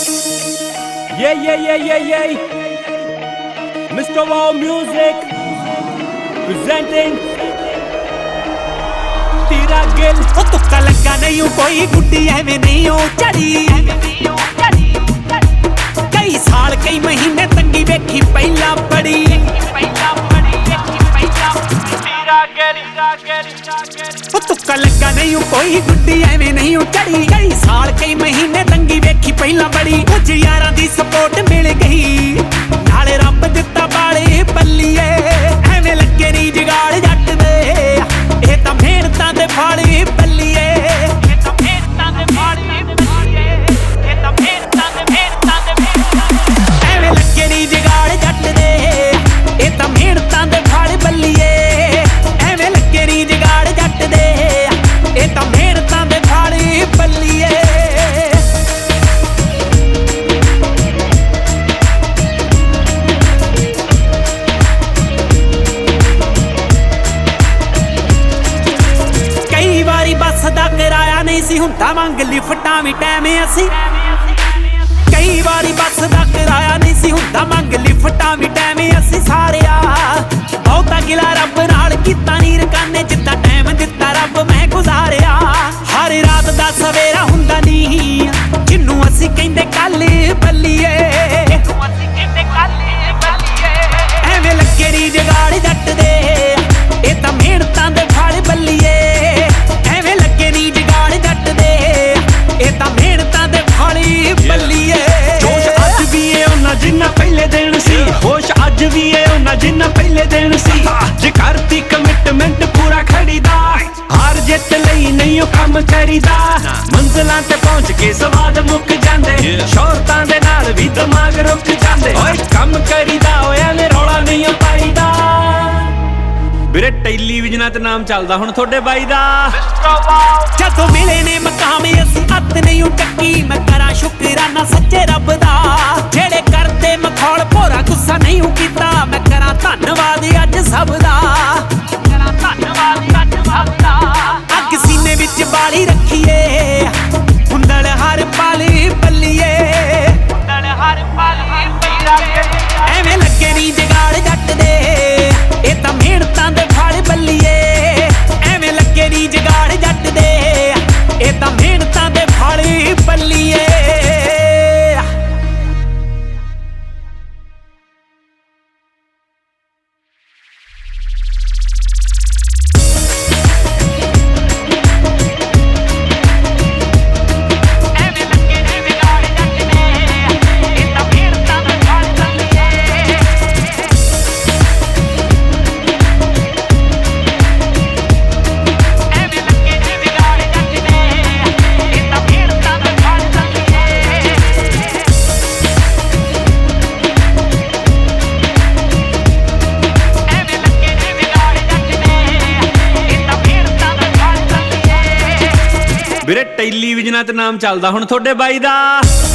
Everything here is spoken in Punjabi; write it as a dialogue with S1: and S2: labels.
S1: Yeah. Mr. Wow Music presenting तेरा गिल।
S2: ओ तुक्का लगा नहीं हूँ कोई गुड्डी एवें नहीं हो चढ़ी। कई साल कई महीने तंगी वेखी पहला बड़ी। ओ तुक्का लगा नहीं हूँ कोई गुड्डी एवें नहीं हो चढ़ी। कई साल कई महीने तंगी वेखी पहला बड़ी। कुछ यारां दी सपोर्ट मिल गई नाले रब दिता बाले बल्लीए। एवें लगे नहीं जगाड़ जट दे ਇਹ ਤਾਂ ਮਿਹਨਤਾਂ ਦੇ ਫਲ ਬੱਲੀਏ। ਇਹ ਤਾਂ ਮਿਹਨਤਾਂ ਦੇ ਫਲ ਬੱਲੀਏ। ਇਹ ਤਾਂ ਮਿਹਨਤਾਂ ਦੇ ਐਵੇਂ ਲੱਗੇ ਨਹੀਂ ਜਗਾੜ ਜੱਟ ਦੇ। ਇਹ ਤਾਂ ਮਿਹਨਤਾਂ ਦੇ ਫਲ ਬੱਲੀਏ। ਐਵੇਂ ਲੱਗੇ ਨਹੀਂ ਜਗਾੜ ਜੱਟ ਦੇ। ਇਹ ਤਾਂ ਮਿਹਨਤਾਂ ਦੇ ਫਲ ਬੱਲੀਏ। ਬੱਸ ਦਾ ਕਿਰਾਇਆ ਨਹੀਂ ਸੀ ਹੁੰਦਾ ਮੰਗ ਲਿਫਟਾਂ ਵੀ ਟਾਈਮ ਅਸੀਂ। ਕਈ ਵਾਰੀ ਬੱਸ ਦਾ ਕਿਰਾਇਆ ਨਹੀਂ ਸੀ ਹੁੰਦਾ ਮੰਗ ਲਿਫਟਾਂ ਵੀ ਟਾਈਮ ਅਸੀਂ। ਸਾਰਿਆ ਬਹੁਤਾ ਗਿਲਾ ਰੱਬ ਨਾਲ ਕੀਤਾ ਨੀ ਰਕਾਨੇ ਜਿੱਦਾਂ ਟਾਈਮ ਦਿੱਤਾ ਰੱਬ ਮੈਂ ਗੁਜ਼ਾਰਿਆ। ਹਰ ਰਾਤ ਦਾ ਸਵੇਰਾ ਹੁੰਦਾ ਨਹੀਂ ਜਿਹਨੂੰ ਅਸੀਂ ਕਹਿੰਦੇ ਕੱਲ ਬੱਲੀਏ। ਐਵੇਂ ਲੱਗੇ ਨੀ ਜਗਾੜ ਜੱਟ ਦੇ। ਇਹ ਤਾਂ ਮਿਹਨਤਾਂ ਦੇ ਫਲ ਬੱਲੀਏ। ਇਹ ਤਾਂ ਮਿਹਨਤਾਂ ਦੇ ਫਲ ਬੱਲੀਏ।
S1: ਜੋਸ਼ ਅੱਜ ਵੀ ਏ ਉਹਨਾਂ ਜਿੰਨਾ ਪਹਿਲੇ ਦਿਨ ਸੀ। ਹੋਸ਼ ਅੱਜ ਵੀ ਏ ਉਹਨਾਂ ਜਿੰਨਾ ਪਹਿਲੇ ਦਿਨ ਸੀ। ਜੇ ਕਰਤੀ ਕਮਿਟਮੈਂਟ ਪੂਰਾ ਖੜੀਦਾ। ਹਾਰ ਜਿੱਤ ਲਈ ਨਹੀਂ ਉਹ ਕੰਮ ਕਰੀਦਾ। ਮੰਜ਼ਿਲਾਂ ਤੇ ਪਹੁੰਚ ਕੇ ਸਵਾਦ ਮੁੱਕ ਜਾਂਦੇ। ਸ਼ੌਹਰਤਾਂ ਦੇ ਨਾਲ ਵੀ ਦਿਮਾਗ ਰੁਕ ਜਾਂਦੇ। ਓਏ ਕੰਮ ਕਰੀਦਾ ਹੋਇਆ ਨੇ ਰੌਲਾ ਨਹੀਂ ਪਾਈਦਾ। ਵੀਰੇ ਟੈਲੀਵਿਜ਼ਨਾਂ ਤੇ ਨਾਮ ਚੱਲਦਾ ਹੁਣ ਤੁਹਾਡੇ ਬਾਈ ਦਾ।
S2: ਜਦੋਂ ਮਿਲੇ ਨੇ ਮਕਾਮ ਅਸੀਂ ਹੱਥ ਨਹੀਂ ਟੱਕੀ। ਮੈਂ ਕਰਾਂ ਸ਼ੁਕਰਾਨਾ ਸੱਚੇ ਰੱਬ ਦਾ ਜਿਹੜੇ ਕਰਦੇ ਮਖੌਲ ਭੋਰਾ ਗੁੱਸਾ ਨਹੀਂ ਕੀਤਾ। ਮੈਂ ਕਰਾਂ ਧੰਨਵਾਦ ਅੱਜ ਸਭ ਦਾ। ਅੱਗ ਸੀਨੇ ਵਿੱਚ ਬਾਲੀ ਰੱਖੀਏ ਹੁੰਦਲ ਹਰ ਪਲ ਬੱਲੀਏ। ਐਵੇਂ ਲੱਗੇ ਨਹੀਂ ਜਗਾੜ ਜੱਟ ਦੇ। ਇਹ ਤਾਂ ਮਿਹਨਤਾਂ ਦੇ ਫਲ ਬੱਲੀਏ। ਐਵੇਂ ਲੱਗੇ ਨਹੀਂ ਜਗਾੜ ਜੱਟ ਦੇ। ਇਹ ਤਾਂ ਮਿਹਨਤਾਂ ਦੇ ਫਲ ਬੱਲੀਏ।
S1: ਵੀਰੇ ਟੈਲੀਵਿਜ਼ਨਾਂ ਤੇ ਨਾਮ ਚੱਲਦਾ ਹੁਣ ਤੁਹਾਡੇ ਬਾਈ ਦਾ।